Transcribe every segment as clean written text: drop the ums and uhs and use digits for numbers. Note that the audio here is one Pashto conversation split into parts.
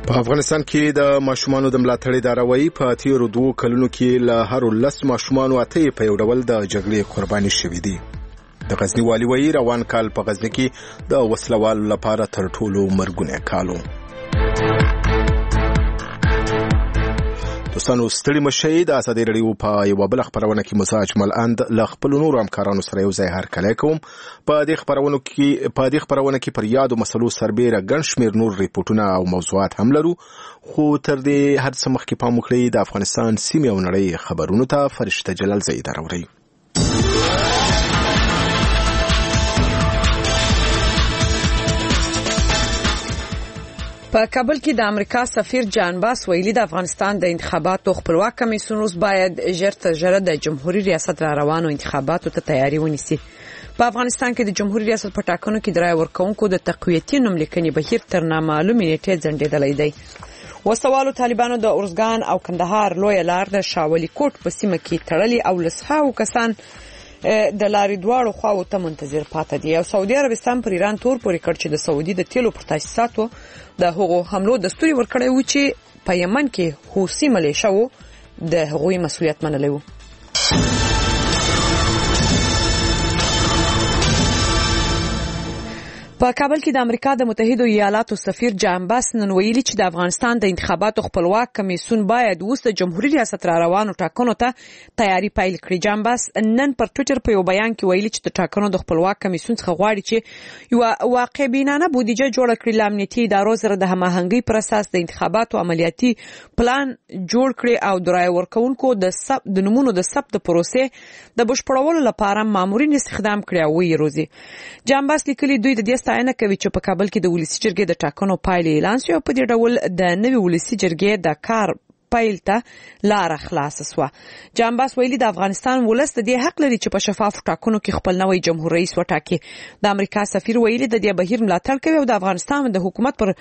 په افغانستان کې د ماشومانو د ملاتړ اداره وایي په تیرو 2 کلونو کې له هر 10 ماشومانو 8 په یو ډول د جګړې قرباني شوي دي. د غزنی والي وایي روان کال په غزنی کې د وسلوالو لپاره تر ټولو مرګونه کالو. دوستانو ستړي مشي د ازادي رادیو په یو بل خبرونه کې مزاج ملند ل خپل نور همکارانو سره یو ځای هر کله کوم. په دې خبرونه کې پر یادو مسلو سربېره ګڼ شمېر نور ریپورتونه او موضوعات هم لرو، خو تر دې هر څه مخکې پام وکړئ د افغانستان سیمې او نړۍ خبرونو ته فرشته جلال زید راوړي. په کابل کې د امریکا سفیر جان باس ویلي د افغانستان د انتخاباتو خپلواک کمیسیون اوس باید ژر تر ژره د جمهوریت ریاست را روانو انتخاباتو ته تیاری ونیسي. په افغانستان کې د جمهوریت ریاست په ټاکنو کې د رای ورکونکو د تقویتي نوملیکنې بهیر تر نامعلومې نیټې ځنډېدلی دی. وسوالو طالبانو د اورزګان او کندهار لوی لار د شاولي کوټ په سیمه کې تړلي او لسهاو کسان د لارې دواړو خواو ته منتظر پاتې دي. او سعودي عربستان پر ایران تور پورې کړ چې د سعودي د تیلو پر تاسیساتو د هغو حملو دستوري ورکړی و چې په یمن کې حوثي ملیشو د هغوی مسؤلیت منلی و. په کابل کې د امریکا د متحده ایالاتو سفیر جان باس نن ویلي چې د افغانستان د انتخاباتو خپلواک کمیسیون باید اوس د جمهوریت ریاست را روانو ټاکنو ته تیاری پیل کړي. جان باس نن پر ټوئیټر په یو بیان کې ویلي چې د ټاکنو د خپلواک کمیسیون څخه غواړي چې یو واقع بینانه بودیجه جوړ کړي، ل امنیتي ادارو سره د هماهنګۍ پر اساس د انتخاباتو عملیاتي پلان جوړ کړي او د رای ورکونکو د نمونو د ثبت پروسې د بشپړولو لپاره مامورین استخدام کړي او وی روزي. جان باس لیکلي دوی د دې ستاینه کوي چې په کابل کې د ولسی جرګې د ټاکنو پایلې اعلان شوې او په دې ډول د نوي ولسی جرګې د کار پیل ته لار خلاص شوه. جان باس ویلي د افغانستان ولس د دې حق لري چې په شفاف ټاکنو کې خپل نوی جمهور رئیس وټاکي. د امریکا سفیر ویلي د دې بهیر ملاتړ کوي او د افغانستان د حکومت په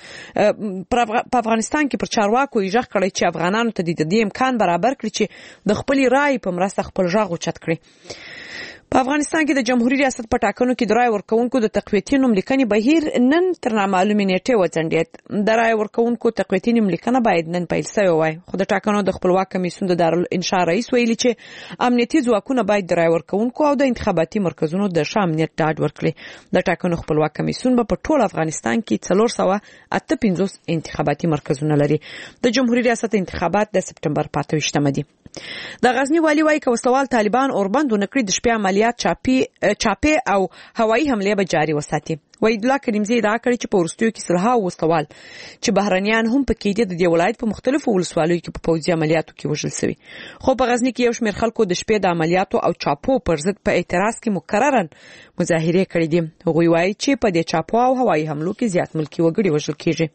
افغانستان کې پر چارواکو یې غږ کړی چې افغانانو ته د دې امکان برابر کړي چې د خپل رای په مرسته خپل غږ اوچت کړي. په افغانستان کې د جمهوریت ریاست په ټاکنو کې د رای ورکونکو د تقویتي نوملیکنې بهیر نن تر نامعلومې نیټې وځنډېد. د رای ورکونکو تقویتي نوملیکنه باید نن پیل شوې وای، خو د ټاکنو د خپلواک کمیسیون د دارالانشا رئیس ویلي چې امنیتي ځواکونه باید د رای ورکونکو او د انتخاباتي مرکزونو د ښه امنیت ډاډ ورکړي. د ټاکنو خپلواک کمیسیون په ټول افغانستان کې 458 انتخاباتي مرکزونه لري. د جمهوریت ریاست انتخابات د سپټمبر 25 دي. د غزنی والي وایي که وسلوال طالبان اوربند ونکړي د شپې عملیات چاپی او هوایي حمله به جاري وساتي. وحید الله کریمزی ادعا کړې چې په وروستیو کې سلهاو وسلوال چې بهرنیان هم پکې دي د دې ولایت په مختلفو ولسوالیو کې په پوځي عملیاتو کې وژل شوي. خو په غزنی کې یو شمېر خلکو د شپې د عملیاتو او چاپو پر ضد په اعتراض کې مکرراً مظاهرې کړې دي. هغوی وایي چې په دې چاپو او هوایي حملو کې زیات ملکي وګړي وژل کېږي.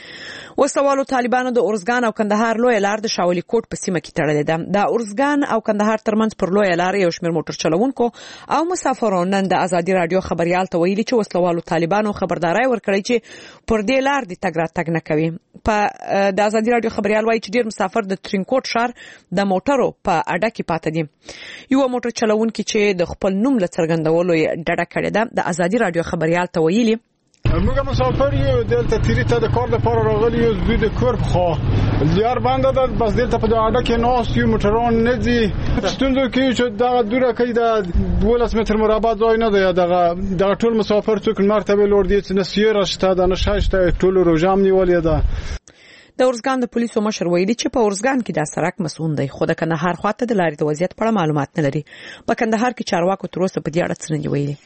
وسوالو طالبانو د اورزګان او کندهار لوی لار د شاولي کوټ په سیمه کې تړلې ده. د اورزګان او کندهار ترمنځ پر لوی لار یو شمېر موټر چلوونکو او مسافرانو نن د ازادي رادیو خبريال ته ویلي چې وسوالو طالبانو خبرداري ورکړې چې پر دې لار د تګ راتګ نه کوي. په د ازادي رادیو خبريال وایي چې ډیر مسافر د ترینکوټ ښار د موټرو په اډه کې پاتې دي. یو موټر چلوونکي چې د خپل نوم له څرګندولو ډډه کړې ده د ازادي رادیو خبريال ته ویلي موږ مسافر یو دلته تیری ته د کار لپاره راغلی یو زوی د کور خو لیار باندې ده بس دلته په اډه کې ناس یو موټران نه دي ستوندو کې چې دا دوره کې د 12 متر مربع ځای نه دی. دا ټول مسافر څوک مرتبه لور دي چې نسیر شته د نشاشته ټول روجام نیولې ده. د اورزګان د پولیسو مشر ویلي چې په اورزګان کې د سړک مسؤل دی خو د کندهار خواته د لارې د وضعیت په اړه معلومات نه لري. په کندهار کې چارواکو تر اوسه په دې اړه څه نه ویلي.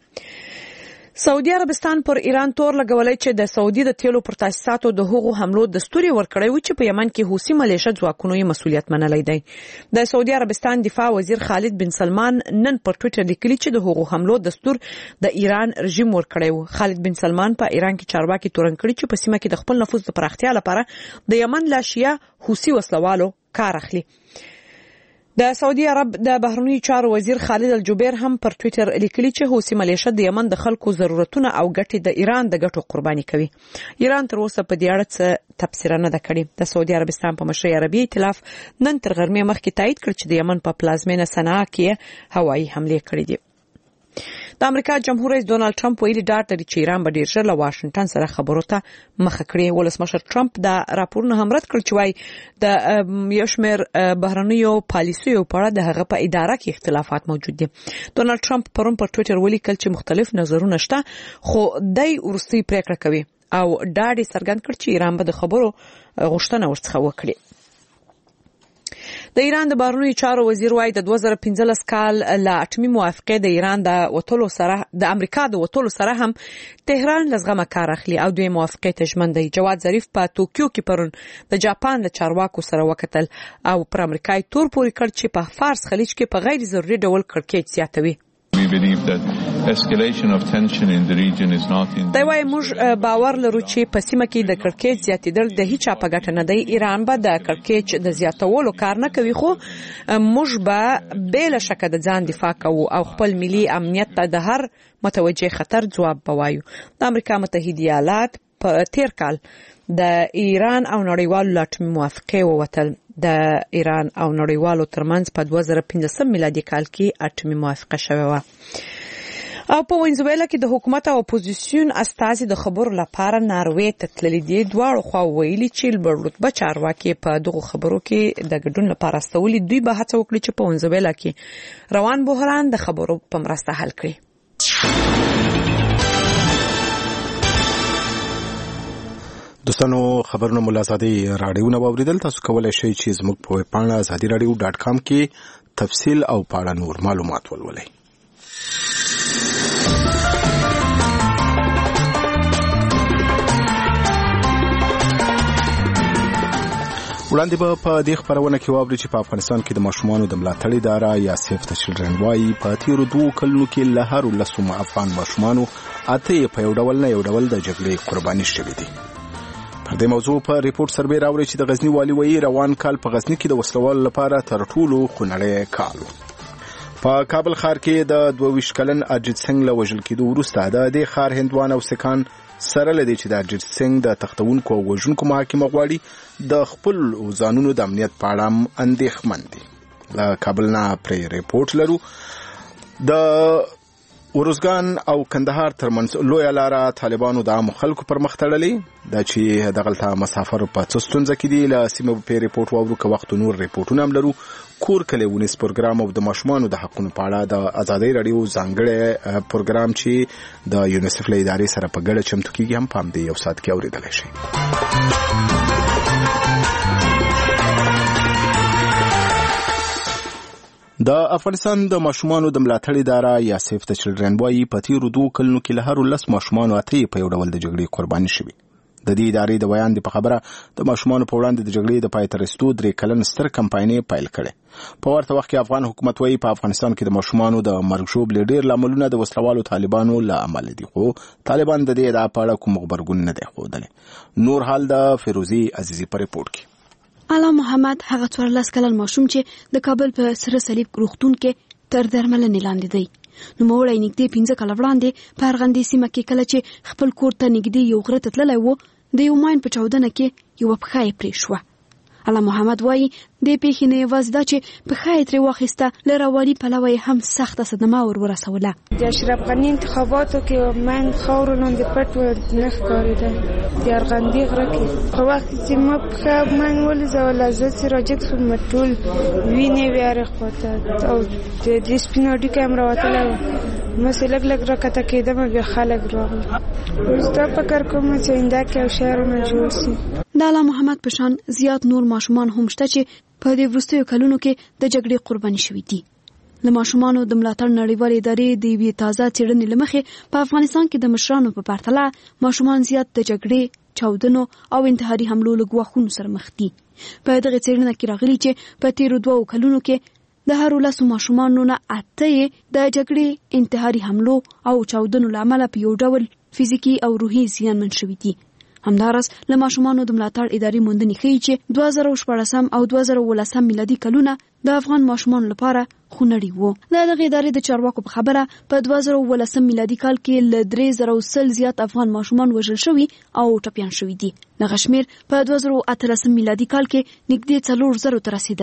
سعودي عربستان پر ایران تور لګولای چې د سعودي د تیلو پر تاسیساتو د هغو حملو دستوري ورکړی و چې په یمن کې حوثي ملیشه ځواکونو یې مسؤلیت منلی دی. د سعودي عربستان دفاع وزیر خالد بن سلمان نن پر ټوئیټر لیکلي چې د هغو حملو دستور د ایران رژیم ورکړی و. خالد بن سلمان په ایران کې چارواکي تورن کړي چې په سیمه کې د خپل نفوذ د پراختیا لپاره د یمن لا شیعه حوثي وسلوالو کار اخلي. د سعودي عرب د بهرنیو چارو وزیر خالد الجبیر هم پر ټوئیټر لیکلي چې حوثي ملیشه د یمن د خلکو ضرورتونه او ګټې د ایران د ګټو قرباني کوي. ایران تر اوسه په دې اړه څه تفسیر نه ده کړې. د سعودي عربستان په مشرۍ عربي ائتلاف نن تر غرمې مخکې تایید کړ چې د یمن په پلازمینه صنعا کې هوایي حمله کړې دي. د امریکا جمهور رئیس ډونالد ټرمپ ویلي ډاډ لري چې ایران به ډیر ژر له واشنگټن سره خبرو ته مخه کړي. ولسمشر ټرمپ دا راپورونه هم رد کړ چې وايي د یو شمېر بهرنیو پالیسیو په اړه د هغه په اداره کې اختلافات موجود دي. ډونالد ټرمپ پرون په ټوئیټر ولیکل چې مختلف نظرونه شته خو دای ورستي پریکړه کوي او ډاډ یې څرګند کړ چې ایران به د خبرو غوښتنه ورڅخه وکړي. د ایران د بهرنیو چارو وزیر وايي د 2015 کال له اټومي موافقې د ایران د وټولو سره د امریکا د وټولو سره هم تهران لزغمه کار اخلي او دوی موافقې ته ژمن دی. جواد ظریف په توکیو کې پرون د جاپان د چارواکو سره وکتل او پر امریکای تور پوري کړ چې په فارس خلیج کې په غیر ضروري ډول کړکېچ زیاتوي. We believe that escalation of tension in the region is not in. دا وايي موږ باور لرو چې په سیمه کې د کړکېچ زیاتېدل د هیڅ چا په ګټه نه دی. ایران به د کړکېچ د زیاتولو کار نه کوي خو موږ به بلا شک د ځان دفاع کوو او خپل ملي امنیت ته د هر متوجه خطر ځواب بوایو. د امریکا متحده ایالات په تیر کال د ایران او نړیوالو اټومي موافقې ووتل. د ایران او نړیوالو ترمنځ په 2015 میلادي کال کې اټومي موافقه شوه و. او په وینزویلا کې د حکومت او اپوزیسیون استازي د خبرو لپاره ناروې ته تللي دي. دواړو خوا ویلي چې لوړ رتبه چارواکي په دغه خبرو کې د ګډون لپاره استولي. دوی به هڅه وکړي چې په وینزویلا کې روان بحران د خبرو په مرسته حل کړي. دوستانو خبرونه مو آزادي رادیو نه واوریدل. تاسو کولای شئ چې زموږ په ویب پاڼه azadiradio.com کې تفصیل او پاړه نور معلومات ولولئ. وړاندې به په دې خبرونه کې واوري چې په افغانستان کې د ماشومانو د ملاتړ اداره یا سیف د چلډرن وايي په تیرو 2 کلونو کې له هر 10 افغان ماشومانو اته په یو ډول د جګړې قرباني شوي دي. پر دې موضوع په ریپورت سروې راوړي چې د غزنی والي وایي روان کال په غزنی کې د وسلوال لپاره تر ټولو خونړی کال. په کابل ښار کې د 22 کلن اجیت سنگ له وژل کېدو وروسته د دې ښار هندوان او سکان سره لدی چې د اجیت سنگ د تختونکو او وژونکو محاکمه غواړي د خپل ځانونو د امنیت په اړه اندېښمن دي. له کابل نه پرې ریپورت لرو. د ورزګان او کندهار ترمنځ لوی لاره طالبانو د عام خلکو پر مخ تړلې دا چې دغلته مسافر په څستونځ کې دي. له سیمه په ریپورت واورو که وخت نور ریپورتونه هم لرو. کور کلی ونیس پروګرام او د ماشومانو د حقونو په اړه د آزادۍ رادیو ځانګړی پروګرام چې د یونیسف له ادارې سره په ګډه چمتو کیږي هم په همدې یو ساعت کې اورېدلی شي. د افغانستان د ماشومانو د ملاتړ اداره یا سیف د چلډرن وايي په تیرو 2 کلونو کې له هر 10 ماشومانو اته په یو ډول د جګړې قرباني شوي. د دې ادارې د بیان په خبره د ماشومانو په وړاندې د جګړې د پای ته رسیدو 3 کلن ستر کمپاینې پیل کړې. په ورته وخت کې افغان حکومت وايي په افغانستان کې د ماشومانو د مرګ ژوبلې ډېر لاملونه د وسلوالو طالبانو له عمل دي خو طالبان د دې ادعا په اړه کوم خبرګون نه دی ښودلی. نور حال د فیروزي عزیزي په ریپورت کې. اعلی محمد هغه 14 کلن ماشوم چې د کابل په سره صلیب روغتون کې تر درملنې لاندې دی. نو موړی نږدې 15 کال وړاندې په ارغندې سیمه کې کله چې خپل کور ته نږدې یو غره ته تللی و د یو ماین په چاودنه کې یو پښه یې پرې شوه. اعلی محمد وایي د پیښې نه یوازې دا چې پښه یې ترې واخیسته له رواني پلوه یې هم سخته صدمه ورسوله. د اشرف غني انتخاباتو کې من خاورو لاندې پټ نه ښکارېده د ارغندې غره کې په وخت چې ما پښه من ولځوله زه چې راجګ شوم ټول وینې وې هرې خواته او د سپین هډوکی هم راوتلی و. ماسې لږ لږ راکته کېدم بیا خلک راغلل. اوس دا فکر کوم چې آینده کې یو شعرونه جوړ سي. د اعلی محمد په شان زیات نور ماشومان هم شته چې په دې وروستیو کلونو کې د جګړې قرباني شوي دي. له ماشومانو د ملاتړ نړیوالې ادارې د یوې تازه څېړنې له مخې په افغانستان کې د مشرانو په پرتله ماشومان زیات د جګړې، چاودنو او انتحاري حملو له ګواښونو سره مخ دي. په دغه څېړنه کې راغلي چې په تیرو 2 کلونو کې د هر 10 ماشومانو نه اته د جګړې، انتحاري حملو او چاودنو له امله په یو ډول فزیکي او روحي زیانمن شوي دي. همداراز له ماشومانو د ملاتړ ادارې موندنې ښیي چې 2014 او 2017 میلادي کلونه د افغان ماشومانو لپاره خونړي وو. د دغه ادارې د چارواکو په خبره په 2017 میلادي کال کې له 3000 زیات افغان ماشومان وژل شوي او ټپیان شوي دي. دغه شمېر په 2018 میلادي کال کې نږدې 4000 ته رسېدلی.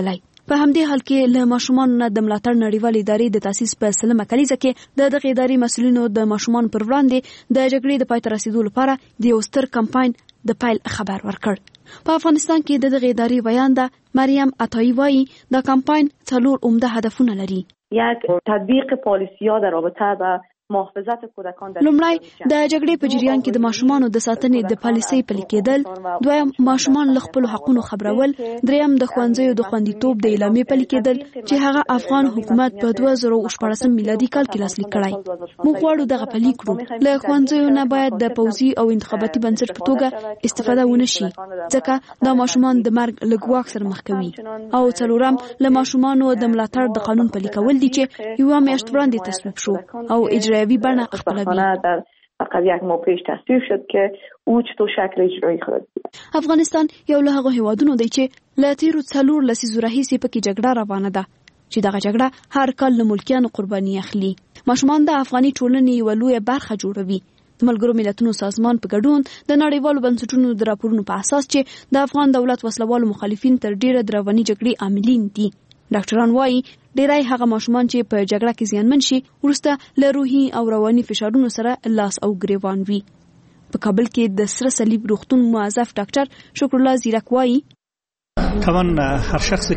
په همدې حال کې له ماشومان نه د ملاتړ نړیوال ادارې د تاسیس په سلمه کلیزه کې د دغه ادارې مسؤلینو د ماشومان پر وړاندې د جګړې د پای ته رسیدو لپاره د یو ستر کمپاین د پیل خبر ورکړ. په افغانستان کې د دغه ادارې ویانده مریم عطایی وایي د کمپاین 4 عمده هدفونه لري. یک تطبیق پالیسی‌ها در رابطه با محافظت کودکان در لومړی د جګړې په جریان کې د ماشومانو د ساتنې د پالیسۍ پلي کېدل، دویم ماشومان له خپل حقونو خبرول، دریم د ښوونځیو د خوندیتوب د اعلامیې پلي کېدل چې هغه افغان حکومت په 2014 میلادي کال کې لاسلیک کړی. موږ غواړو دغه پلي کړو. له ښوونځیو نه باید د پوځي او انتخاباتي بنسټ په توګه استفاده ونه شي ځکه دا ماشومان د مرګ له ګواښ سره مخ کوي. او څلورم له ماشومانو د ملاتړ د قانون پلي کول دي چې یوه میاشت وړاندې تصویب شو او اجرایوي بڼه خپلوي. فقط یک ماه پیش تصویب شد که او چطور شکل اجرایی خواهد بود. افغانستان یو له هغو هیوادونو دی چې له تیرو 4 لسیزو راهیسې پکې جګړه روانه ده چې دغه جګړه هر کال له ملکیانو قرباني اخلي. ماشومان د افغاني ټولنې یوه لویه برخه جوړوي. د ملګرو ملتونو سازمان په ګډون د نړیوالو بنسټونو د راپورونو په اساس چې د افغان دولت وسلوالو مخالفین تر ډیره د رواني جګړې عاملین دي. ډاکټران وایي ډیری هغه ماشومان چې په جګړه کې زیانمن شي وروسته له روحي او رواني فشارونو سره لاس او ګریوان وي. په کابل کې د سره صلیب روغتون موظف ډاکټر شکر الله زیرک وایي طبعا هر شخص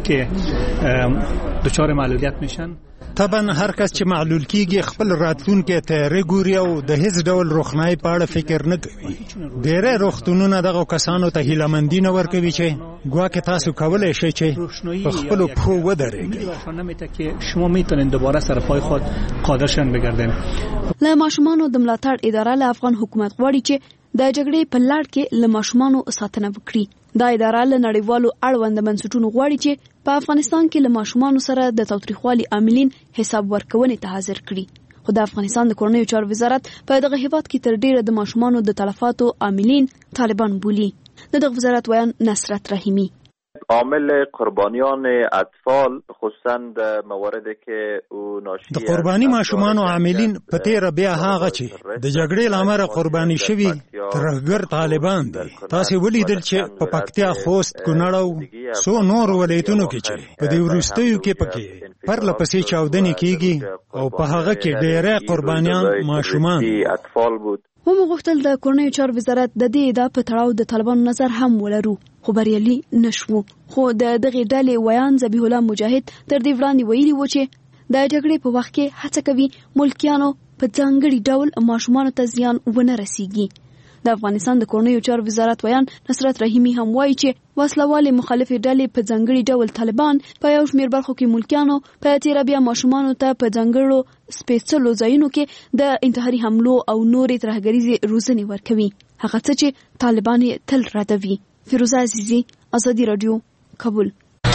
که دچار معلولیت میشن طبعا هر کس چې معلول کیږي خپل راتلونکي ته رګوري او د هیڅ ډول روښنايي په اړه فکر نه کوي. ډېری روغتونونه دغه کسانو ته هیلهمندي نه ورکوي چې ګواکې تاسو کولی شئ چې په خپلو پښو ودرېږئ. شما میتونین دوباره سر پای خود قادرشن بگردین. له ماشومانو د ملاتړ اداره له افغان حکومت غواړي چې د جګړې په لړ کې له ماشومانو ساتنه وکړي. دا اداره له نړیوالو اړوند بنسټونو غواړي چې په افغانستان کې له ماشومانو سره د تاوتریخوالي عاملین حساب ورکونې ته حاضر کړي. خو د افغانستان د کورنیو چارو وزارت په دغه هیواد کې تر ډیره د ماشومانو د تلفاتو عاملین طالبان بولي. د دغه وزارت ویان نصرت رحیمی عامل قربانیان اطفال خصوصا د مواردی که او ناشی د قربانی ماشومان او عاملین په تیر بیا هغه چې د جګړې لامل قربانی شوی ترهګر طالبان دي. تاسو ولیدل چې په پکتیا، خوست، کونړ او سو نور ولایتونو کې چې په دې وروستیو کې پکې پرله پسې چاودنې کیږي او په هغه کې ډېرې قربانیان ماشومان اطفال بود. موږ غوښتل د کورنیو چارو وزارت د دې ادعا په تړاو د طالبانو نظر هم ولرو خو بریالي نشو. خو د دغه ډلې ویان ذبیح الله مجاهد تر دې وړاندې ویلي و چې د جګړې په وخت کې هڅه کوي ملکیانو په ځانګړي ډول ماشومانو ته زیان ونه رسیږي. د افغانستان د کورنیو چارو وزارت ویان نصرت رحیمی هم وایي چې وسلوالې مخالفې ډلې په ځانګړي ډول طالبان په یو شمېر برخو کې ملکیانو په تیره بیا ماشومانو ته په ځانګړو سپېڅلو ځایونو کې د انتحاري حملو او نورې ترهګریزې روزنې ورکوي، هغه څه چې طالبان یې تل ردوي. فیروزه عزیزی، ازادي رادیو، کابل.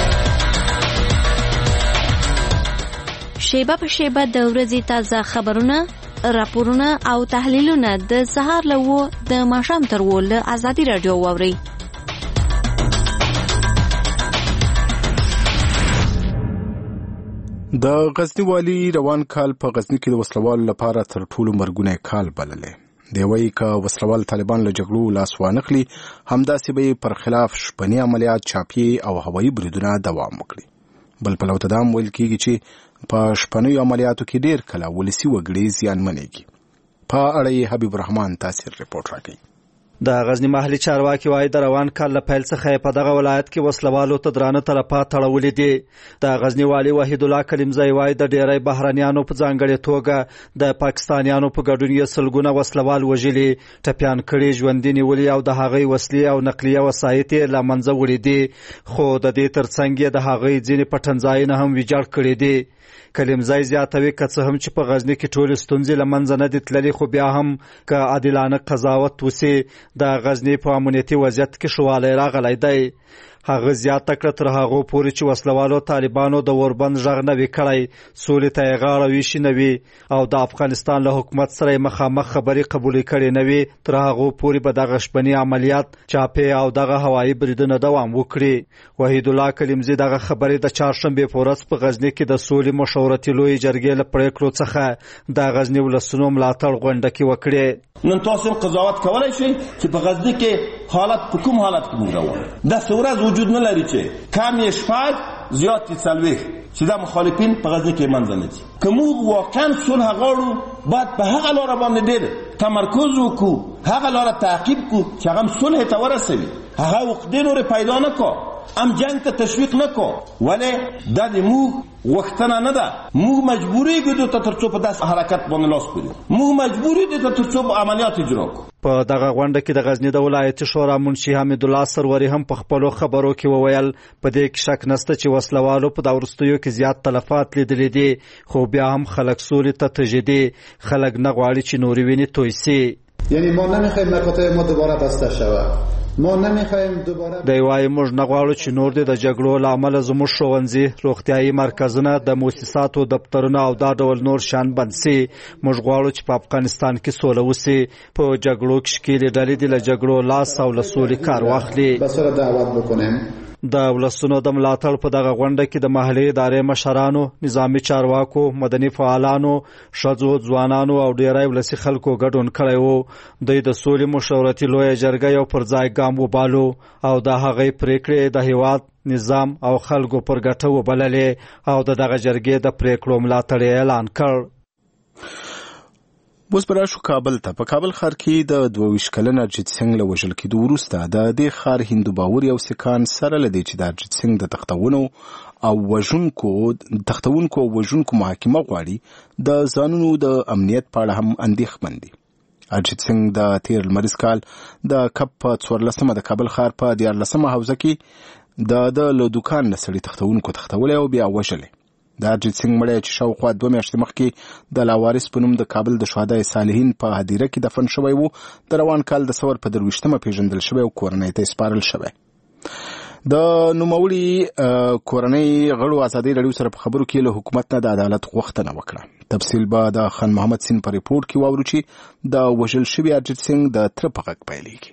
شیبه په شیبه د ورځې تازه خبرونه، راپورونه او تحلیلونه د سهار له 9 د ماښام تر 10 له ازادي رادیو واورئ. د غزنی والی روان کال په غزنی کې د وسلوالو لپاره تر ټولو مرګونه کال بللې. دی وایي که وسلوال طالبان له جګړو لاس وانخلي همداسې به پر خلاف شپني عملیات، چاپي او هوایي بریدونه دوام وکړي. بل پلو ته دا هم ویل کېږي چې په شپنیو عملیاتو کې ډېر کله ولسي وګړي زیانمنېږي. په اړه یې حبیب الرحمن تاثیر رپورټ راکوي. د غزنی محلي چارواکي وایي د روان کال له پیل څخه په دغه ولایت کې وسلوالو ته درانه تلفات تړولي دي. د غزنی والي وحید الله کلیمزی وایي د ډیری بهرنیانو په ځانګړې توګه د پاکستانیانو په ګډون یې سلګونه وسلوال وژلي، ټپیان کړي، ژوندي نیولي او د هغوی وسلې او نقلیه وسایط یې له منځه وړي دي. خو د دې ترڅنګ یې د هغوی ځینې پټنځایونه هم ویجاړ کړي دي. کلیمزی زیاتوي که څه هم چې په غزنی کې ټولې ستونزې له منځه نه دي تللي، خو بیا هم که عادلانه قضاوت وسي د غزنی په امنیتي وضعیت کې ښه والی راغلی دی. هغه زیاته کړه تر هغو پورې چې وسلوالو طالبانو د اوربند غږ نه وي کړی، سولې ته یې غاړه ویشي نه وي او د افغانستان له حکومت سره یې مخامخ خبرې قبولې کړې نه وي، تر هغو پورې به دغه شپني عملیات، چاپې او دغه هوایي بریدونه دوام وکړي. وحید الله کلیمزی دغه خبرې د چهارشنبې په ورځ په غزني کې د سولې مشورتي لویې جرګې له پرېکړو څخه د غزني ولسونو ملاتړ غونډه کې وکړې. نن تاسو قضاوت کولای شئ چې په غزني کې حالت په کوم حالت کې موږ روان داسې ورځ وجود نه لري چې کم یې شپږ زیات دي 40 چې دا مخالفین په غزه کې منځ نه دي. که موږ واقعا صلح غواړو باید په هغه لاره باندې ډېر تمرکز وکړو، هغه لاره تعقیب کړو چې هغه صلح ته ورسوي، هغه عقدې نورې پیدا نه کړو، ام جنگ ته تشویق نه کړو. ولې دا د موږ غوښتنه نه ده، موږ مجبوري یو تر څو په داسې حرکت باندې لاس پورې، موږ مجبوري دي تر څو عملیات اجرا کړو. په دغه غونډه کې د غزنی د ولایتي شورا منشي حمید الله سروري هم په خپلو خبرو کې وویل په دې کې شک نشته چې وسلوالو په دا وروستیو کې زیات تلفات لیدلي دي، خو بیا هم خلک سولې ته تجدي، خلک نه غواړي چې نورې وینې توی سي. یعنی ما نمیخوایم مکاتب ما دوباره بسته شود، ما نمیخوایم دوباره دی وايي موږ نه غواړو چې نور د جګړو له امله زموږ ښوونځي، روغتیايي مرکزونه، د مؤسساتو دفترونه او دا ډول نور شان بند سي. موږ غواړو چې په افغانستان کې سوله وسي. په جګړو کې ښکېلې ډلې دې له جګړو لاس او له سولې کار واخلي. بسره دعوت بکنیم. د ولسونو د ملاتړ په دغه غونډه کې د محلي ادارې مشرانو، نظامي چارواکو، مدني فعالانو، ښځو، ځوانانو او ډیری ولسي خلکو ګډون کړی و. دوی د سولې مشورتي لویه جرګه یو پر ځای ګام وبالو او د هغې پریکړې د هیواد نظام او خلکو پر ګټه وبللې او د دغه جرګې د پریکړو ملاتړ اعلان کړ. اوس به راشو کابل ته. په کابل ښار کې د 22 کلن ارجیت سنګ له وژل کېدو وروسته د دې ښار هندو باوري او سکان سره له دې چې د ارجیت سنګ د تختونو او وژونکو محاکمه غواړي، د ځانونو د امنیت په اړه هم اندېښمن دي. ارجیت سنګ د تیر لمریز کال د کپ په 14مه د کابل ښار په 14مه حوزه کې د له دوکان نه سړي تختونکو تختولی او بیا وژلی. د ارجیت سنګ مړی چې شاوخوا 2 میاشتې مخکې د لاوارث په نوم د کابل د شهدای صالحین په هدیره کې دفن شوی و، د روان کال د ثور په 23مه پیژندل شوی او کورنۍ ته سپارل شوی. د نوموړي کورنۍ غړو ازادي راډیو سره په خبرو کې له حکومت نه د عدالت غوښتنه وکړه. تفصیل به د خان محمد سین په ریپورت کې واورو چې د وژل شوي ارجیت سنګ د تره په غږ پیلېږي.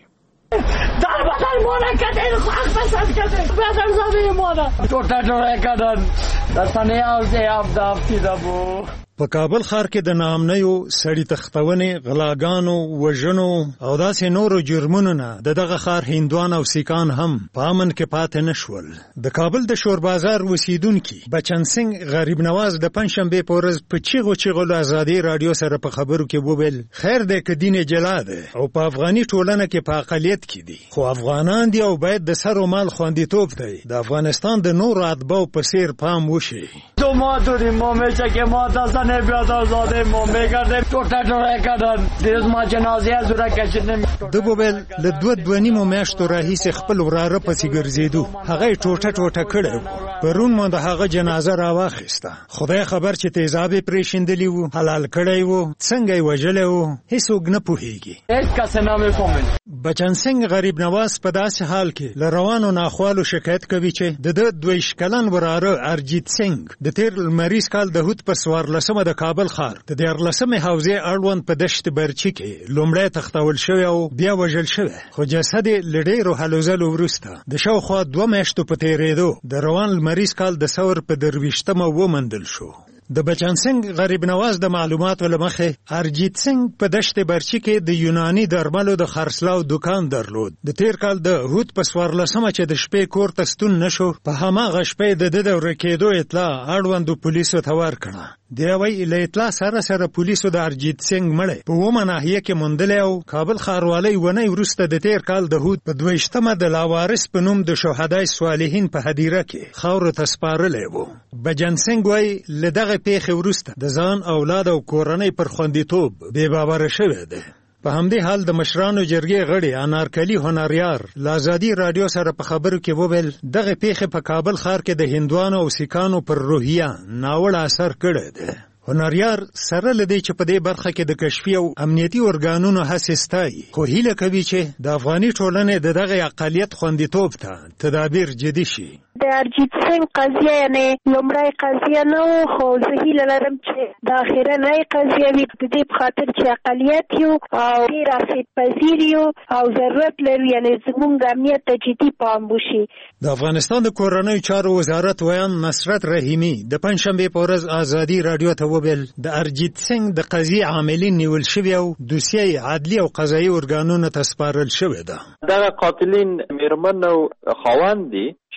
در بدن مانه کردن خواهد بسد کردن بدن زمین مانه توتا جوره کردن دستانه آوزه افتی دبو. په کابل ښار کې د ناامنیو، سړي تختونې، غلاګانو، وژنو او داسې نورو جرمونو نه د دغه ښار هندوان او سیکان هم په امن کې پاتې نه شول. د کابل د شور بازار اوسیدونکي بچن سنګ غریب نواز د پنجشنبې په ورځ په چیغو له ازادي راډیو سره په خبرو کې وویل خیر دی که دین جلا ده او په افغاني ټولنه کې په اقلیت کې دي، خو افغانان دي او باید د سر و مال خوندیتوب دی د افغانستان د نورو اتباعو په څیر پام وشي. تو ما داریم ما میشه که ما دستن بیاد آزاده ما میگردیم توتا جوره کردن دیروز ما جنازه از او را کشیدیم. د بوبل له 2 میاشتو راهیسې خپل وراره پسې ګرځېدو، هغه ټوټه کړی و. پرون ما د هغه جنازه راواخیسته، خدای خبر چې تیزاب یې پرېښندلی و، حلال کړی و، څنګه یې وژلی و هیڅوک نه پوهېږي. هیڅ کس نمیفهمي. بچن سنګ غریب نواز په داسې حال کې له روانو ناخوالو شکایت کوي چې د 22 کلن وراره ارجیت سنګ د تیر لمریز کال د هوت په 14مه د کابل ښار د 14مې حوزې اړوند په دشت برچي کې لومړی تختول شوی او بیا وژل شوی، خو جسد یې له ډېرو هلو ځلو وروسته د شاوخوا 2 میاشتو په تېرېدو د روان لمریز کال د ثور په 23مه وموندل شو. د بچن سنګ غریب نواز د معلوماتو له مخې ارجیت سنګ په دشت برچي کې د یوناني درملو د خرڅلاو دکان درلود. د تیر کال د هوت په 14مه چې د شپې کور ته ستون نشو، په هماغه شپې د ورکې کېدو اطلاع اړوندو پولیسو ته ورکړه. دی وايي له اطلاع سره پولیسو د ارجیت سنګ مړی په 9مه ناحیه کې موندلی او کابل ښاروالۍ ونې وروسته د تیر کال د هوت په 22مه د لاوارث په نوم د شهدای صالحین په هدیره کې خاورو ته سپارلی و. بچن سنګ وايي له دغه پیښې وروسته د ځان، اولاد او کورنۍ پر خوندیتوب بې باوره شوی دی. په همدې حال د مشرانو جرګې غړي انارکلي هنریار له ازادي راډیو سره په خبرو کې وویل دغه پیښې په کابل ښار کې د هندوانو او سیکانو پر روحیه ناوړه اثر کړی دی. هنریار سره لدی چې په دې برخه کې د کشفي او امنیتي ارګانونو هڅې ستایي، خو هیله کوي چې د افغاني ټولنې د دغه اقلیت خوندیتوب ته تدابیر جدي شي. د ارجیت سنګ قضیه یعنی لومړی قضیه نه و، خو زه هیله لرم چې د اخرنۍ قضیه وي، د دې په خاطر چې اقلیت یو او ډېر آسیب پذیر یو او ضرورت لرو یعنی زموږ امنیت ته جدي پام وشي. د افغانستان د کورنیو چارو وزارت ویان نصرت رحیمي د پنجشنبې په ورځ ازادي راډیو ته وویل د ارجیت سنګ د قضیې عاملین نیول شوي او دوسیه عدلي او قضایي ارګانونو ته سپارل شوې ده. دغه قاتلین میرمن او خاوند دي چې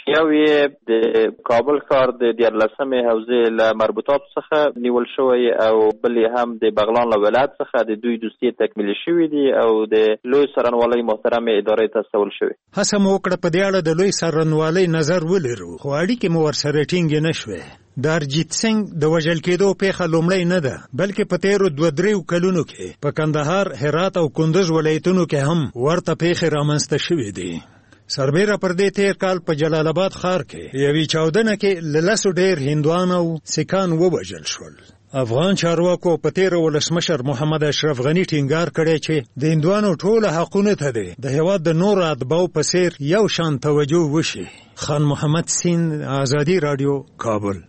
یو یې د کابل ښار د 14مې حوزې له مربوطاتو څخه نیول شوی او بل یې هم د بغلان له ولایت څخه د دوی دوستي تکمیل شوي دي او د لوی څارنوالۍ محترمې ادارې ته استول شوي. هڅه مو وکړه په دې اړه د لوی څارنوالۍ نظر ولرو خو اړیکې مو ورسره ټینګې نه شوې. د ارجیت سنګ د وژل کېدو پیښه لومړی نه ده بلکې په تیرو 2-3 کلونو کې په کندهار، هرات او کندوز ولایتونو کې هم ورته پیښې رامنځته شوې دي. سربیره پر دې تیر کال په جلال آباد ښار کې یوې چاودنه کې له 10 ډېر هندوان او سیکان ووژل شول. افغان چارواکو په تیر ولسمشر محمد اشرف غنی ټینګار کړی چې د هندوانو ټول حقونه ته دي د هیواد د نور اتباعو په څیر یو شان توجه وشي. خان محمد سین، آزادی رادیو، کابل.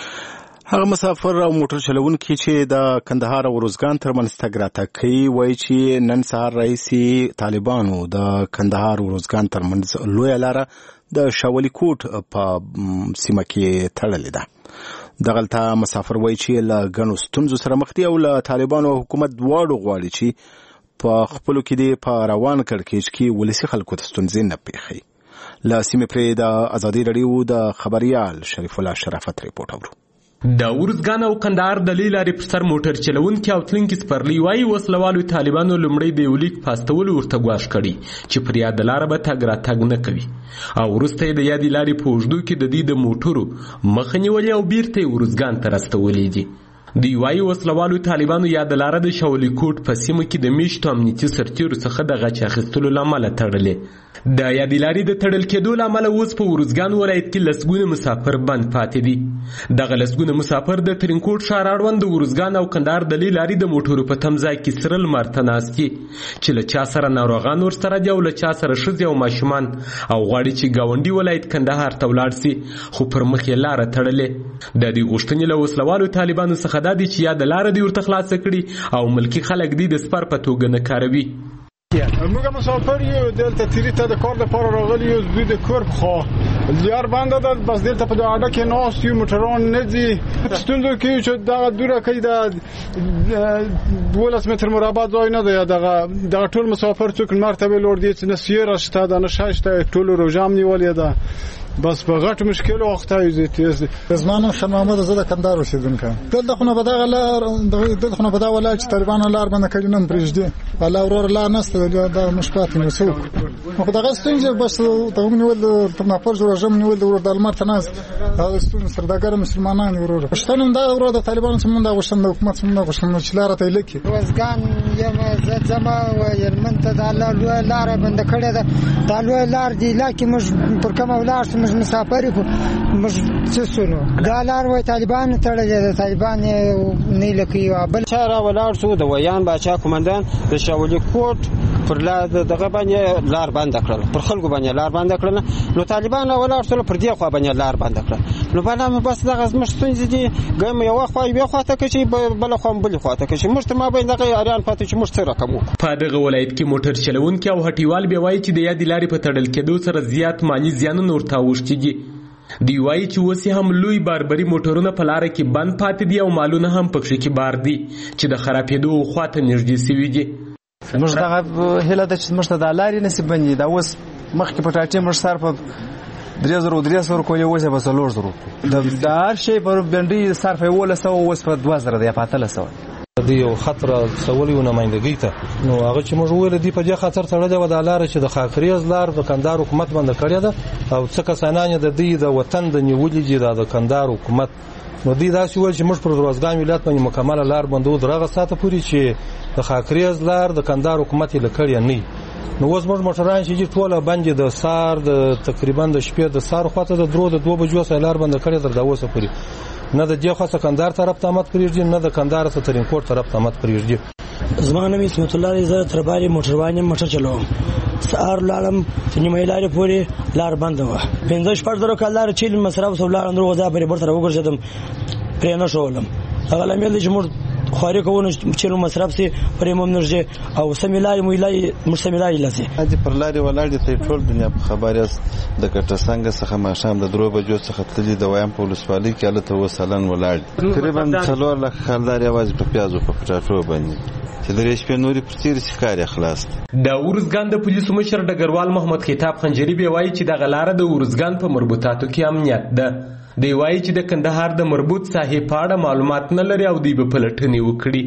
هغه مسافر او موټر چلونکي چې د کندهار او روزګان ترمنځ تګ راتګ کوي وایي چې نن سهار رئیسي طالبانو د کندهار او روزګان ترمنځ لویه لاره د شاولي کوټ په سیمه کې تړلې ده. دغلته مسافر وایي چې له ګڼو ستونزو سره مخ دي او له طالبانو او حکومت دواړو غواړي چې په خپلو کې دې په روان کړکېچ کې ولسي خلکو ته ستونزې نه پېښوي. له سیمې پرې د ازادي راډیو د خبریال شریف الله شرافت ریپورټ اورو. د ورزګان او کندهار د لارې پر سر موټر چلونکي او تلونکي سپرلي وایي وسلوالو طالبانو لومړی د یو لیک پاستولو ورته ګواښ کړي چې پر یاد لاره به تګ راتګ نه کوي او وروسته یې د یادې لارې په اوږدو کې د دې د موټرو مخه نیولې او بیرته یې ورزګان ته راستولې دي. دوی وایي وسلوالو طالبانو یاد لاره د شاولي کوټ په سیمه کې د میشتو امنیتي سرتیرو څخه د غچ اخیستلو له امله تړلې. د یادې لارې د تړل کېدو له امله اوس په ورزګان ولایت کې لسګونه مسافر بند پاتې دي. دغه لسګونه مسافر د ترینکوټ ښار اړوند د ورزګان او کندهار د لارې د موټرو په تمځای کې سره لمر ته ناست دي چې له چا سره ناروغان ورسره دي او له چا سره ښځې او ماشومان او غواړي چې ګاونډي ولایت کندهار ته ولاړ سي خو پر مخ یې لاره تړلې. د دې غوښتنې له وسلوالو طالبانو څخه دا دي چې یا د لاره دې ورته خلاصه کړي او ملکي خلک دې د سپر په توګه نه کاروي. موږ مسافر یو دلته تیری ته د کار لپاره راغلي یو دوی د کور خو لیار بنده ده بس دلته په اډه کې ناست یو موټران نه دي ستونزو کې چې دا دوره کوي د 12 متر مربع ځای نه دی دغه ټول مسافر څوک مرتبه لور دي چې نه سیر شته د نه شاشته ټول روجام نیولې ده بس په غټ مشکل وخت یې تیز زمانو شاه محمد زده کندهار اوسیدونکو دلته خو نه بدغه لار دلته خو نه بدغه ولایت چې طالبان لار باندې کړي نن پرېږدي الله ورور لا نسته دا مشکلات نه څوک خو دغه ستونزه بس ته ونیول په نفر جوړ جام نیول د ورور د المر تناس دا ستونزه سردګر مسلمانان ورور پښتون دا ورور د طالبان سمون دا غوښتنه د حکومت سمون دا غوښتنه چې لار ته لکه وزګان یم زما و يرمن ته د الله لار بند کړي دا د الله لار دی لکه مش پر کوم ولار مسافر کو مش سسونو دا لار وای طالبان تړلې ده طالبان نه لکي بل چاره ولاړ سو د ویان باچا کومندان د شاولي کوټ پر لار دغه باندې لار بند کړل پر خلکو باندې لار بند کړل نو طالبان ولاړ سو پر دې خو باندې لار بند کړل نو باندې بس دغه مشتونځ دي ګم یو خو یو خواته کې بل خو بل خواته کې مشت ما باندې دغه اریان پاتې چې مشت رقم په دغه ولایت کې موټر چلونکي او هټیوال به وایي چې د یاد لارې په تړل کېدو سره زیات مالی زیانونه ورته اوښتي. دی وایي چې اوس هم لوی باربري موټرونه په لاره کې بند پاتې دي او مالونه هم پکښې کې بار دي چې د خرابېدو خواته نږدې سوي دي. موږ دغه هیله ده چې موږ ته د لارې نصیب بندي دا اوس مخکې په ټاټې موږ سر په 3,300 کولې اوس به 4,000 د هر شی په بندي صرف یې 1,000 اوس په 2,000 دی په 1,000 دی یو خطر سوالي او نمائندګۍ ته نو هغه چې موږ ویل دی په دې خطر تړلې و د لار چې د خاکریز لار د کندهار حکومت باندې کړی ده او څه کسانان د دې د وطن د نیولې دي د کندهار حکومت نو دی دا چې ول چې موږ پر روزګان ولایت باندې مکمل لار باندې درغه ساته پوری چې د خاکریز لار د کندهار حکومت لکړی نه نو اوس موږ موټران چې ټوله باندې د سار د تقریبا د شپې د سار خواته د درو د 2 بجو سره لار باندې کړی در دا اوسه پوری نه د دې خاصه کندهار طرف ته مت پریږدي نه د کندهار څخه ترینکوټ طرف ته مت پریږدي. زما نوم اسمت الله رضا ترباري موټروان موټر چلوم سار لارم چې نیمه لارې پورې لار بند و 15 کال لار چې مصرف سو لار اندر وځه پرې برتر وګرځدم پرې نه شولم هغه لامل چې موږ خاري کوونه چې مصرف سي پرې ممنرجه او سملای مویلای مسملای لسه دې پر لارې ولاړ دي ټول دنیا په خبري است د کټه څنګه څخه ماشام د درو بجو څخه تللی د وایم په ولسوالۍ کې اله ته وسلن ولاړ تقریبا 4 لک خلدار یوازې په پیازو په پټاټو باندې چې د ریشپې نوري پر تیر ښکار خلاص د ورزګان د پولیسو مشر ډګروال محمد خطاب خنجری به وایي چې د غلاره د ورزګان په مربوطاتو کې امنیت ده. دی وایي چې د کندهار د مربوط ساحې په اړه معلومات نه لري او دی به پلټنې وکړي.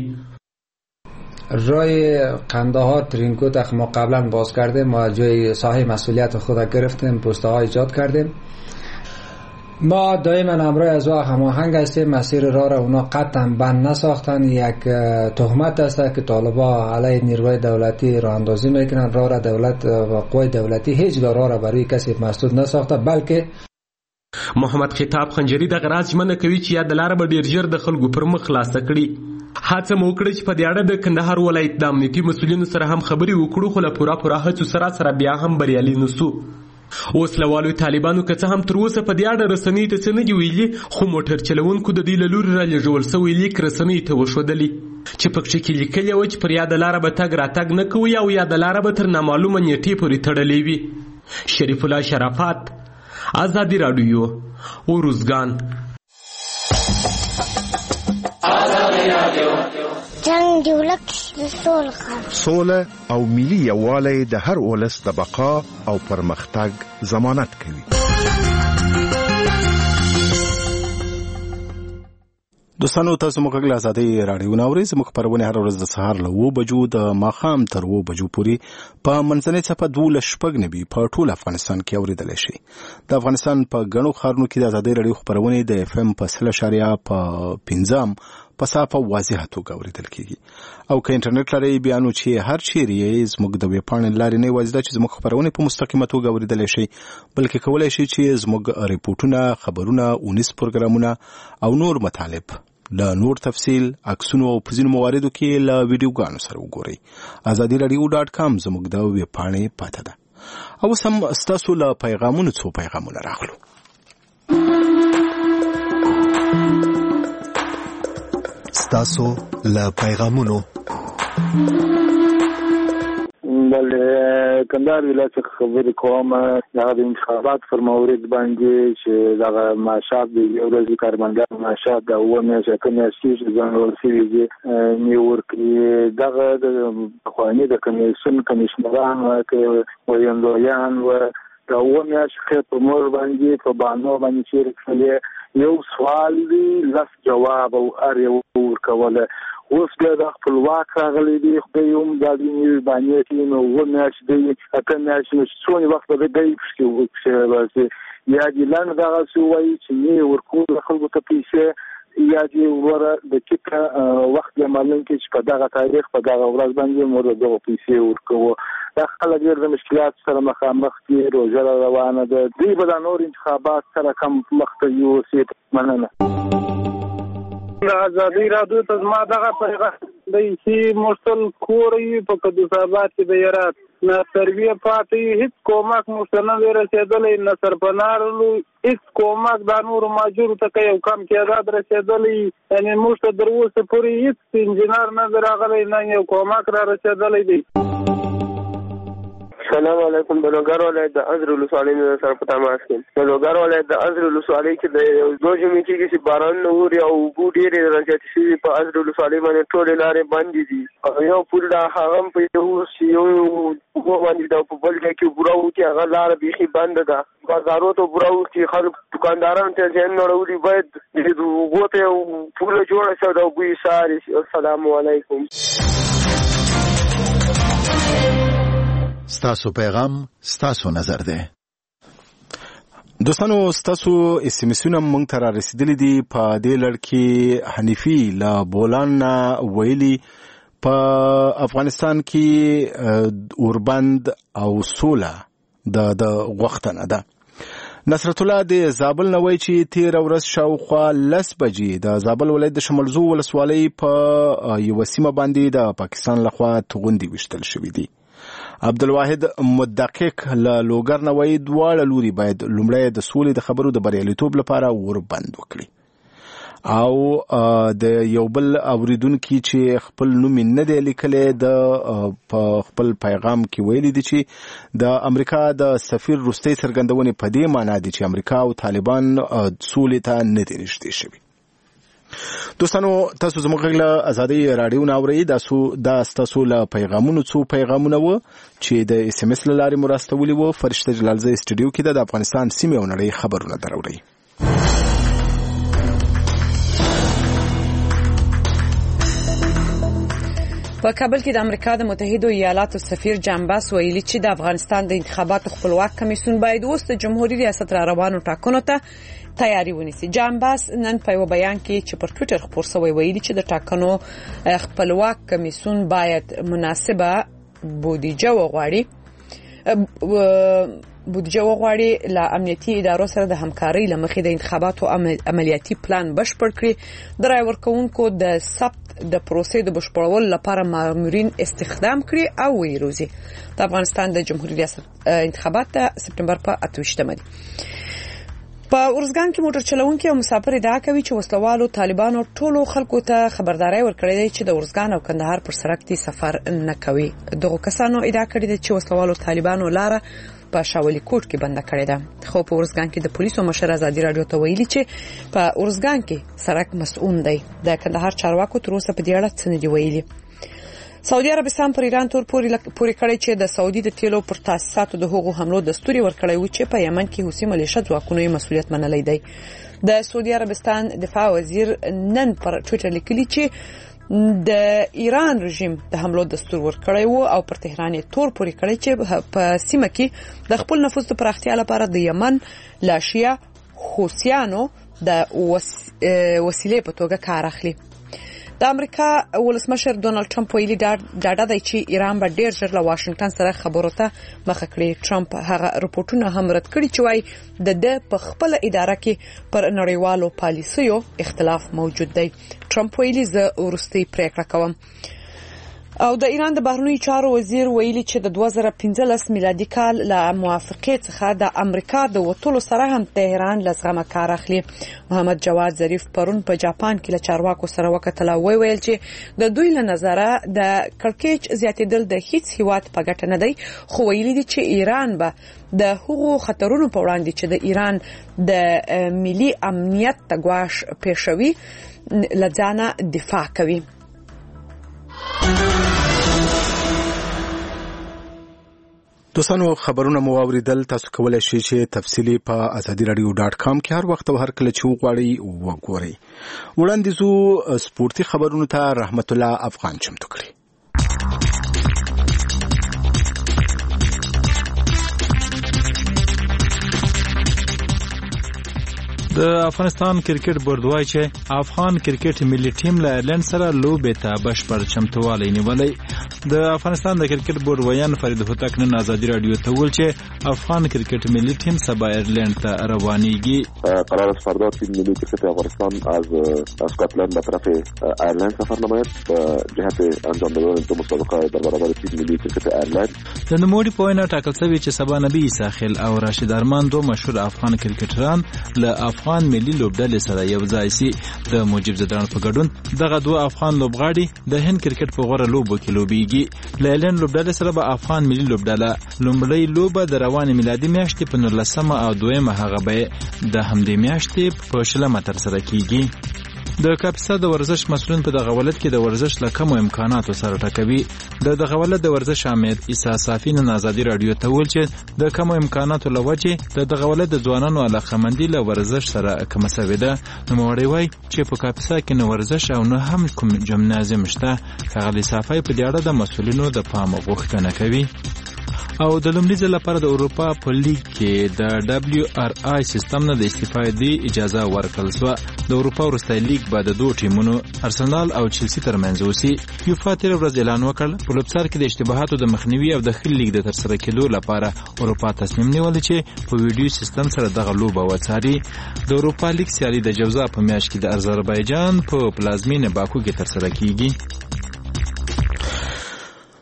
رای قندهار ترینکوت ما قبلا باز کردیم، ما جای ساحه مسئولیت خود گرفتیم، پسته ها ایجاد کردیم. ما دائما همراه از او هماهنگ هستیم. مسیر راه را اونا قطعا بند نساختن. یک تهمت است که طالبا علیه نیروهای دولتی راه اندازی میکنن. راه را دولت و قوای دولتی هیچگاه راه را برای کسی مسدود نساخته، بلکه محمد خطاب خنجری د غراز ژمنه کوي چې یا د لار به ډیر ژر د خلکو پر مخ خلاصه کړي. هڅه مو وکړه چې په دې اړه د کندهار ولایت د امنیتي مسؤلینو سره هم خبرې وکړو، خو له پوره هڅو سره بیا هم بریالي نسو. اوس لوالو طالبانو که څه هم تر اوسه په دې اړه رسنۍ ته څه نه دي ویلي، خو موټر چلوونکو د دې له لورې رالیږل سوی لیک رسنۍ ته وښودلی چې پکې کې لیکلي وه چې پر یا د لاره به تګ راتګ نه کوي او یا د لاره به تر نامعلومه نیټې پورې تړلې وي. شریف الله شرافت، آزادی رادیو، ورزګان. جنگ دی ولک سوله او ملي یووالی د هر ولس د بقا او پرمختګ ضمانت کوي. دوستانو تاسو موږ غږ آزادۍ رادیو ناوري زموږ خبرونه هر ورځ د سهار له 9 بجو د ماښام تر 2 بجو پورې په منځنۍ څپه 12 په ټول افغانستان کې اوریدل شي. د افغانستان په غنو خارونو کې د آزادۍ رادیو خبرونه د اف ام په 0.5 په صافه واضحه توګه اوریدل کیږي. او که انټرنیټ لري بیا نو چې هر چیرې زموږ د ویب پاڼې لارې نه واضح چې زموږ خبرونه په مستقیمه توګه اوریدل شي، بلکې کولای شي چې زموږ ریپورتونه، خبرونه، اونیس پروګرامونه او نور مطالب له نور تفصیل، عکسونو او په ځینو مواردو کې له ویډیوګانو سره وګورئ. azadiradio.com زموږ د ویب پاڼې پته ده. او سم ستاسو له پیغامونو څو پیغامونه راغلو. ستاسو له پیغامونو بله کندهار ولایت څخه خبرې کوم. هغه د انتخابات پر مورد باندې چې دغه معاشات د یو ورځې کارمندانو معاشات د 9 میاشتې چې ځانګړل شوي دي نیول کړي. دغه د پخواني د کمیشنران ویندویان و د 9 میاشتې په مور باندې په بانو باندې چیرې کړلې. یو سوال دی لس جواب او هر یو ورکوله. اوس بیا د خپلواک راغلی دی، خدای هم دا د نیوي باندې کې نو 9 میاشتې دی، 8 میاشتې څونه وخت به دی پکې یا دې لاندې دغسې ووایي چې نه ورکوو خلکو ته پیسې، یا دې وروره د کیکه وخت یې معلوم کړي چې په دغه تاریخ په دغه ورځ باندې موږ دغه پیسې ورکوو. دا خلک ډېر د مشکلات سره مخامخ دي، روژه روانه ده، دوی به دا نور انتخابات سره کم مخ ته یوسي. مننه. د ازادۍ رادیو ته زما دغه پیغام دی چې موږ ټول کور یو په قدس آباد کې د یارات نه تربیه پاتې هیڅ کومک موږ ته نه دی رسېدلی، نه سرپنارلو هیڅ کومک دا نورو ماجورو ته که یو کم تعداد رسېدلی، یعنې موږ ته تر اوسه پورې هیڅ انجینر نه دی راغلی، نه یو کومک را رسېدلی دی. السلام علیکم. د لوګر ولایت د ازر ولسوالۍ نه سره په تماس کې. د لوګر ولایت د ازر ولسوالۍ کې د دوه ژمي کېږي چې باران نه اوري او اوبه ډېرې رازیاتې شوي په ازر ولسوالۍ باندې ټولې لارې بندې دي. یو پل دا هغه هم په یو اوبه باندې ده، په بل ځای کې بوره وکړي هغه لاره بیخي بنده ده. بازارو ته بوره وکړي، خلک دوکاندارانو ته ذهن نړولي، باید د اوبو ته یو پوله جوړه شي او د اوبو یې ساري. السلام علیکم. ستاسو پیغام ستاسو نظر ده. دوستانو ستاسو اسمسونه مونږ ته را رسیدلي دي. په دې لړ کې حنیفي له بولان ویلي په افغانستان کې اوربند او سوله د غوښتنه ده. نصرت الله د زابل نه وایي چې 13 ورځ شاوخوا 10 بجې د زابل ولایت د شمالزو ولسوالۍ په یوه سیمه باندې د پاکستان لخوا توغندي ویشتل شوي دي. عبدالواحد مدقق له لوګر نه وایي دواړه لوري باید لومړی د سولې د خبرو د بریالیتوب لپاره وربند وکړي. او د یو بل اوریدونکي چې خپل نوم نه دی لیکلی په خپل پیغام کې ویلي دي چې د امریکا د سفیر وروستۍ څرګندونې په دې معنا دي چې امریکا او طالبان سولې ته نه دي نږدې شوي. دوستانو تاسو زموږ له ازادي رادیو ناوړی دا تاسو له پیغامونو څو پیغامونه و چې د اس ام اس لارې مرستولي وو. فرشته جلالزی استودیو کې د افغانستان سیمې او نړۍ خبرونه دروړي. په کابل کې د امریکا د متحده ایالاتو سفیر جان باس ویلي چې د افغانستان د انتخاباتو خپلواک کمیسیون باید اوس د جمهوریت ریاست را روانو ټاکنو ته تیاری ونیسي. جان باس نن په یو بیان کې چې پر ټوئیټر خپور شوی ویلي چې د ټاکنو خپلواک کمیسیون باید مناسبه بودیجه وغواړي له امنیتي ادارو سره د همکارۍ لمخې د انتخاباتو عملیاتي پلان بشپړ کړي. د رای ورکوونکو د ثبت د پروسې د بشپړولو لپاره مامورین استخدام کړي او ویروزي. د افغانستان د جمهوریت ریاست انتخابات سپتمبر په 28 دي. په ارزګان کې موټر چلوونکي او مسافر ادعا کوي چې وسلوالو طالبانو ټولو خلکو ته خبرداري ورکړې ده چې د ارزګان او کندهار پر سړک دي سفر نه کوي. دغه کسانو ادعا کړې ده چې وسلوالو طالبانو لاره په شاولي کوټ کې بند کړې ده. خو په ارزګان کې د پولیسو مشر ازادي رادیو ته ویلي چې په ارزګان کې سړک مسؤون دی. د کندهار چارواکو تر اوسه په دې اړه څه نه دی ویلي. سعودي عربستان پر ایران تور پوري کړی چې د سعودي د تیلو پر تاسیساتو د هغو حملو دستوري ورکړی و چې په یمن کې حوثي ملیشه ځواکونو یې مسؤلیت منلی دی. د سعودي عربستان دفاع وزیر نن پر ټوئیټر لیکلی چې د ایران رژیم د حملو دستور ورکړی و او پر تهران تور پوري کړی چې په سیمه کې د خپل نفوذ د پراختیا لپاره د یمن لاشیا حوثیانو د وسیلې په توګه کار اخلي. د امریکا ولسمشر ډونالد ټرمپ ویلي ډاډه دی چې ایران به ډیر ژر له واشنگټن سره خبرو ته مخه کړي. ټرمپ هغه رپورټونه هم رد کړي چې وايي د په خپل اداره کې پر نړیوالو پالیسیو اختلاف موجود دی. ټرمپ ویلي زه ورستي پریکړه کوم. او د ایران د بهرنیو چارو وزیر ویلي چې د 2015 میلادي کال له موافقې څخه د امریکا د وټولو سره هم تهران لزغمه کار اخلي. محمد جواد ظریف پرون په جاپان کې له چارواکو سره وکتل او ویل چې د دوی له نظره د کړکېچ زیاتېدل د هیڅ هیواد په ګټه نه دی. خو ویلي دي چې ایران به د هغو خطرونو په وړاندې چې د ایران د ملي امنیت ته ګواښ پېښوي لځانه دفاع کوي. دوستانو خبرونه مو اوریدل. تاسو کولای شئ چې تفصیلی په azadiradio.com کې هر وخت او هر کله چې وغواړئ وګورئ. وړاندیزو سپورتي خبرونو ته رحمت الله افغان چمتو کړی. د افغانستان کرکټ بورډ وایي چې افغان کرکټ ملي ټیم له ایرلند سره لوبې ته بشپړ چمتووالی نیولی. د افغانستان د کرکټ بورډ ویان فرید هوتک نن ازادي رادیو ته ویل چې افغان کرکټ ملي تیم سبا ایرلند ته روانیږي. قرار است فردا تیم ملی کرکٹ افغانستان از اسکاتلند به طرف ایرلند سفر نماید جهت انجام دادن دو مسابقه در برابر تیم ملی کرکٹ ایرلند. د نوموړي په وینا ټاکل شوی چې سبا نبی ساحل او راشد ارمان دوه مشهور افغان کرکټران له افغان ملي لوبډلې سره یو ځای شي. د موجب زدران په ګډون دغه دوه افغان لوبغاړي د هند کرکټ په غوړه لوبو کې لوبيږي. لایلن لوبډلې سره به افغان ملي لوبډله لومړی لوبه د روانې میلادي میاشتې په 19 او دویمه هغه به د همدې میاشتې په 20 تر سره کیږي. د کاپیسا د ورزش مسؤلین په دغه ولادت کې د ورزش له کمو امکاناتو سره ټاکوي. دغه ولادت د ورزش امید عیسی صافی نن ازادي رادیو ته ویل چې د کمو امکاناتو له وجې دغه ولادت د ځوانانو علاقه‌مندي له ورزش سره کم شوې ده. نو موري وای چې په کاپیسا کې نو ورزش او نه هم کوم جمنازیم شته. هغه صافی په دې اړه د مسؤلینو د پام غوښتنه کوي. او د لومړي ځل لپاره د اروپا په لیګ کې د WRI سیستم نه د استفادې اجازه ورکړل شوه. د اروپا وروستی لیګ به د دوه ټیمونو ارسنال او چلسی ترمنځ وسی. یوفا تیر ورځ اعلان وکړ په لوبسار کې د اشتباهاتو د مخنیوي او د ښه لیګ د ترسره کېدو لپاره اروپا تصمیم نیولی چې په ویډیو سیستم سره دغه لوبه وڅاري. د اروپا لیګ سیالي د جوزا په میاشت کې د آذربایجان په پلازمینه باکو کې ترسره کیږي.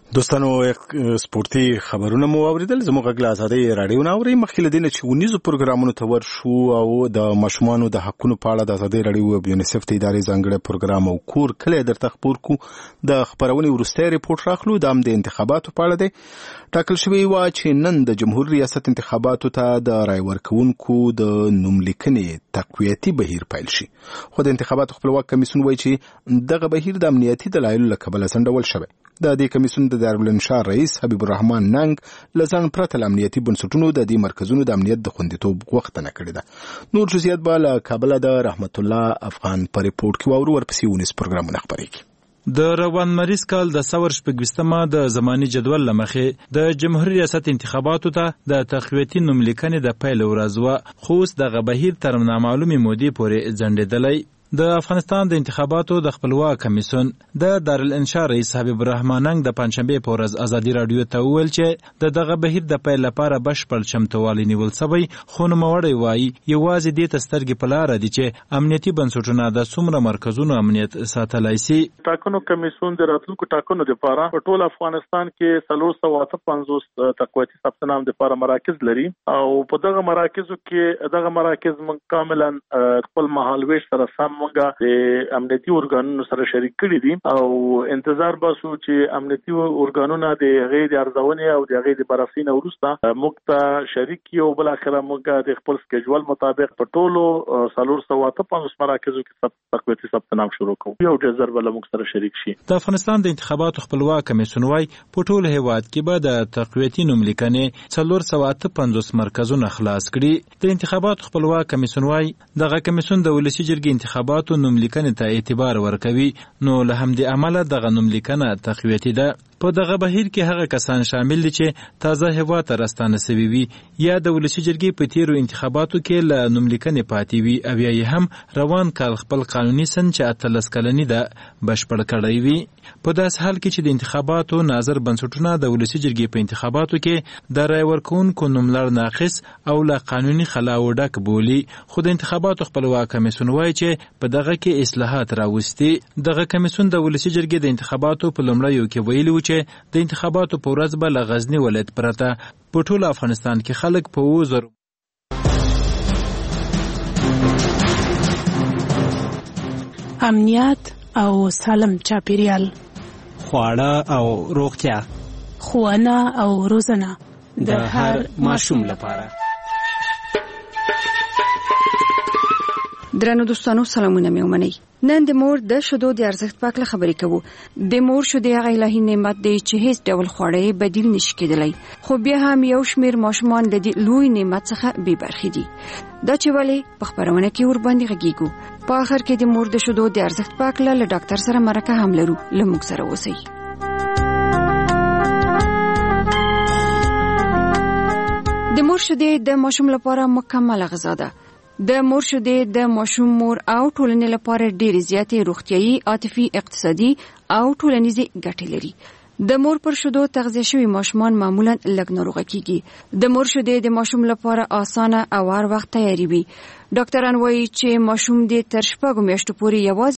دوستانو سپورتي خبرونه مو اوریدل زموږ غږ له ازادۍ رادیو نه اوري. مخکې له دې نه چې ونیزو پروګرامونو ته ورشو او د ماشومانو د حقونو په اړه د ازادۍ رادیو او یونیسف د ادارې ځانګړی پروګرام او کور کله درته خبر کو د خبرونې وروستی ریپورت راخلو. دا هم د انتخاباتو په اړه دی. ټاکل شوی و چې نن د جمهور ریاست انتخاباتو ته د رای ورکوونکو د نوملیکنې تقویتي بهیر پیل شي، خو د انتخاباتو خپلواک کمیسیون وایي چې دغه بهیر د امنیتي دلایلو له کبله ځنډول شوی. د دې کمیسیون د دارالانشار رئیس حبیب الرحمن ننګ لزان پرته امنیتي بنسټونو د دې مرکزونو د امنیت د خوندیتوب غوښتنه کړې ده. نور جزئیات به له کابل د رحمت الله افغان په ریپورت کې واورو. ورپسې ونیس پروګرامونه خبرې کوي. د روان مریض کال د ثور شپږویشتمه د زماني جدول له مخې د جمهوریت ریاست انتخاباتو ته د تقویتي نوملیکنې د پیل ورځ وه، خو اوس دغه بهیر تر نامعلومې مودې پورې ځنډېدلی. د افغانستان د انتخاباتو د خپلواک کمیسیون د دارالانشار رئیس حبیب الرحمن ننګ د پنځشنبې په ورځ ازادي راډیو ته وویل چې دغه بهیر د پیل لپاره بشپړ چمتووالی نیول شوی، خو نوموړی وایي یوازې دې ته سترګې په لاره دي چې امنیتي بنسټونه د څومره مرکزونو امنیت ساتلی سي. ټاکنو کمیسیون د راتلونکو ټاکنو لپاره په ټول افغانستان کې 458 تقویتي ثبت نام لپاره مراکز لري او په دغه مراکزو کې دغه مراکز کاملا خپل مهالويش سره سم موږ د امنیتي ارګانونو سره شریک کړي دي او انتظار باسو چې امنیتي ارګانونه د غیر ارزونې او د غیر بررسي وروسته موږ ته شریک یو بل اخره موږ د خپل سکیجول مطابق په ټولو 458 مراکزو کې تقویتي ثبت نام شروع کوو. یو ډیر بل موږ سره شریک شي. د افغانستان د انتخاباتو خپلواک کمیسیون وايي په ټول هیواد کې به د تقویتي نوملیکنې 458 مرکزونه خلاص کړي. د انتخاباتو خپلواک کمیسیون وايي دغه کمیسیون د ولسی جرګې انتخاباتو نوملیکنې ته اعتبار ورکوي، نو له همدې امله دغه نوملیکنه تقویتي ده. په دغه بهیر کې هغه کسان شامل دي چې تازه هیواد ته راستانه سوي وي یا د ولسی جرګې په تیرو انتخاباتو کې له نوملیکنې پاتې وي او یا یې هم روان کال خپل قانوني سن چې 18 کلنی ده بشپړ کړی وي. په داس حال کې چې د انتخاباتو ناظر بنسټونه د ولسی جرګې په انتخاباتو کې د رای ورکوونکو نوملړ ناقص او له قانوني خلاو ډک بولي، خو د انتخاباتو خپلواک کمیسیون وایي چې په دغه کې اصلاحات راوستي. دغه کمیسیون د ولسی جرګې د انتخاباتو په لومړیو کې ویلي و چې د انتخاباتو په ورځ به له غزني ولایت پرته په ټول افغانستان کې خلک په 2000 امنیت او سالم چاپیریال، خواړه او روغتیا، ښوونه او روزنه د هر ماشوم لپاره. درنو دوستانو سلامونه مې ومنئ. نن د مور د شیدو د ارزښت په اړه خبرې کوو. د مور شیدې هغه الهي نعمت دی چې هیڅ ډول خوړې بدیل نشي کېدلی، خو بیا هم یو شمېر ماشومان د دې لوی نعمت څخه بې برخې دي. دا چې ولې په خبرونه کې ورباندې غږیږو. په آخر کې د مور د شیدو د ارزښت په اړه له ډاکټر سره مرکه هم لرو. له موږ سره اوسئ. د مور شیدې د ماشوم لپاره مکمله غذا ده. د مور شیدې د ماشوم مور او ټولنې لپاره ډېرې زیاتې روغتیايي، عاطفي، اقتصادي او ټولنیزې ګټې لري. د مور پر شیدو تغذیه شوي ماشومان معمولا لږ ناروغه کیږي. د مور شیدې د ماشوم لپاره اسانه او هر وخت تیاري وي. ډاکټران وایي چې ماشوم دې تر 6 میاشتو پورې یوازې